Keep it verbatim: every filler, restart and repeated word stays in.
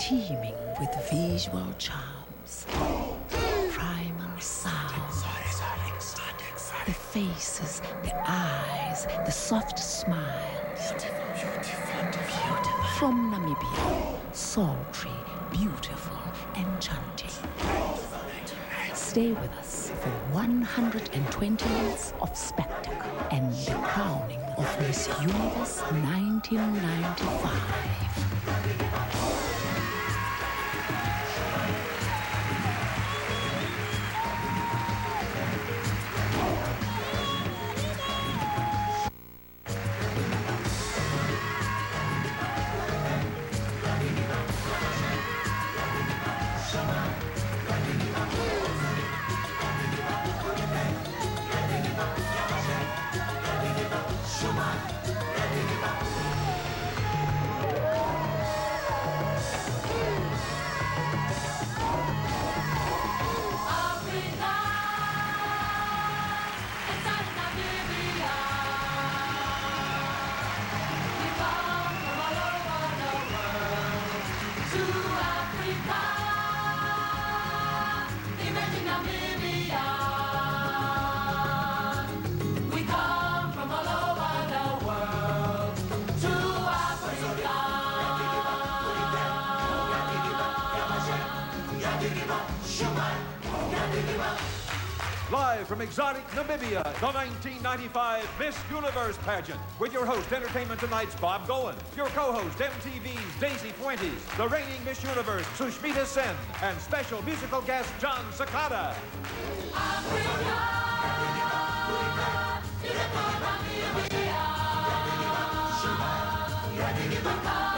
teeming with visual charms, primal sounds, the faces, the eyes, the soft smiles. From Namibia, sultry, beautiful, enchanting. Stay with us for one hundred twenty minutes of spectacle and the crowning of Miss Universe nineteen ninety-five. Live from exotic Namibia, the nineteen ninety-five Miss Universe pageant, with your host, Entertainment Tonight's Bob Goen, your co-host, M T V's Daisy Fuentes, the reigning Miss Universe, Sushmita Sen, and special musical guest, John Sakata. Africa,